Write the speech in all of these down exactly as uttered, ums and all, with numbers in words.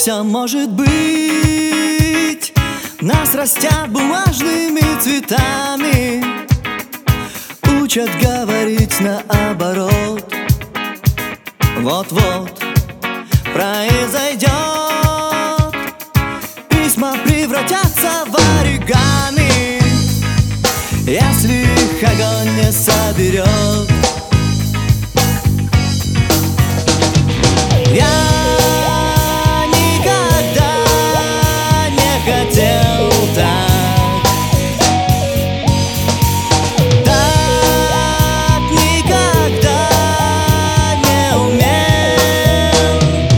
все может быть. Нас растят бумажными цветами, учат говорить наоборот. Вот-вот произойдет, письма превратятся в оригами, если их огонь не соберет. Я никогда не хотел так, так никогда не умел.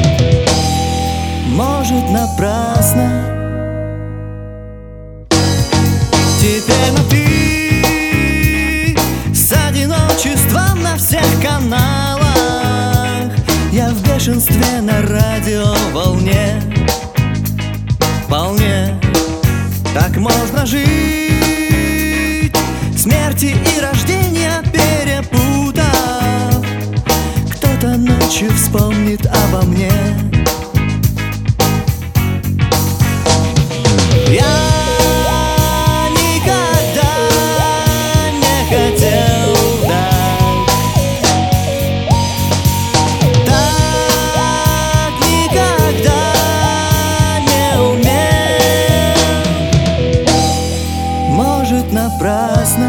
Может, напрасно. Теперь на «ты» с одиночеством на всех каналах. Я в бешенстве на радиоволне. Вполне так можно жить, смерти и рождения перепутав. Кто-то ночью вспомнит обо мне. Я никогда не хотел так, так никогда не умел. Может, напрасно.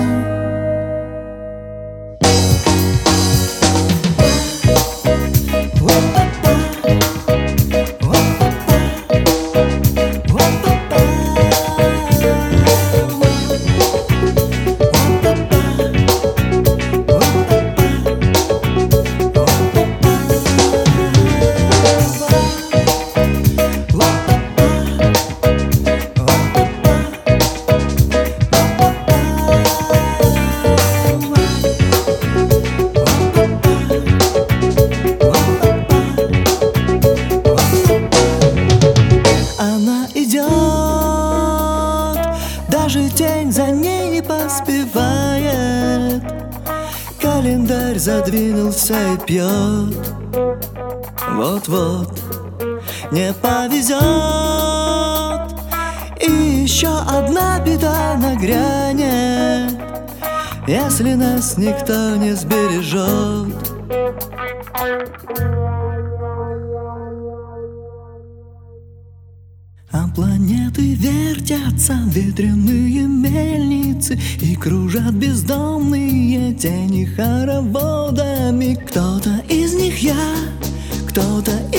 Даже тень за ней не поспевает. Календарь задвинулся и пьет. Вот-вот не повезет, и еще одна беда нагрянет, если нас никто не сбережет. А планеты вертятся, ветряные мельницы, и кружат бездомные тени хороводами. Кто-то из них я, кто-то